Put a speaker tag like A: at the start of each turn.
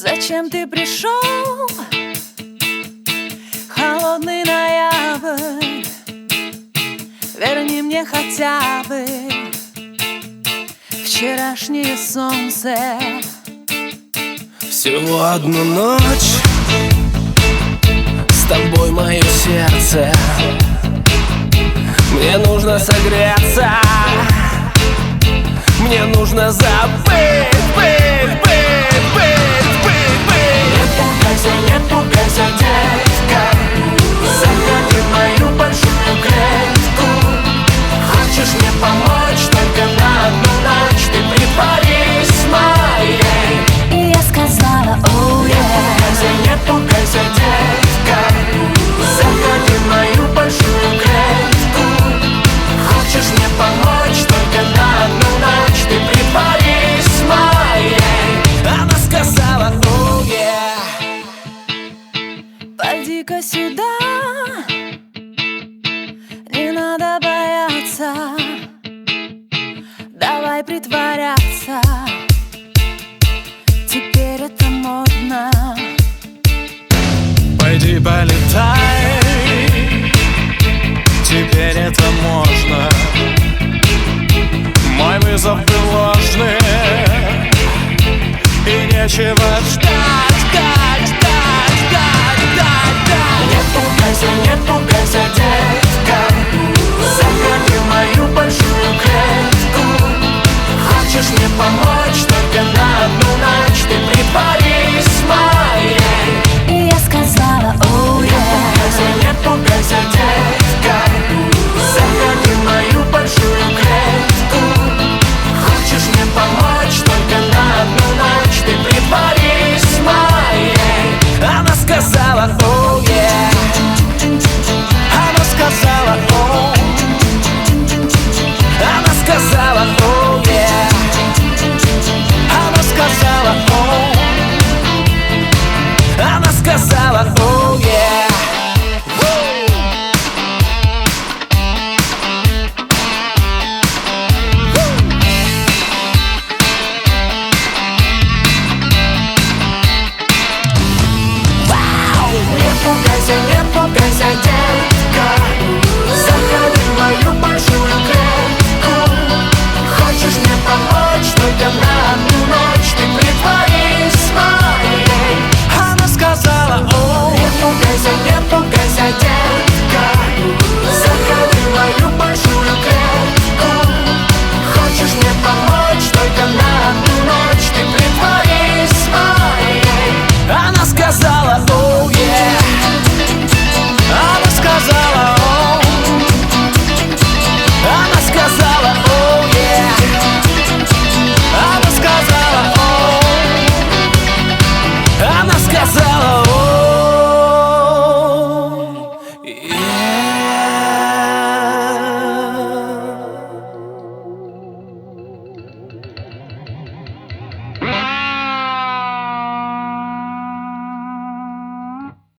A: Зачем ты пришел? Холодный ноябрь, верни мне хотя бы вчерашнее солнце.
B: Всего одну ночь с тобой мое сердце. Мне нужно согреться, мне нужно забыть,
C: Не пугайся, детка, заходи в мою большую клетку. Хочешь мне помочь только на одну ночь? Ты притворись моей.
A: И я сказала, оу,
C: Не пугайся, детка, заходи в мою большую клетку. Хочешь мне помочь только на одну ночь? Ты притворись моей.
B: Она сказала, оу,
A: пойди-ка сюда, не надо бояться, давай притворяться, теперь это модно.
D: Пойди полетай, теперь это можно. Мой вызов был ложный, и нечего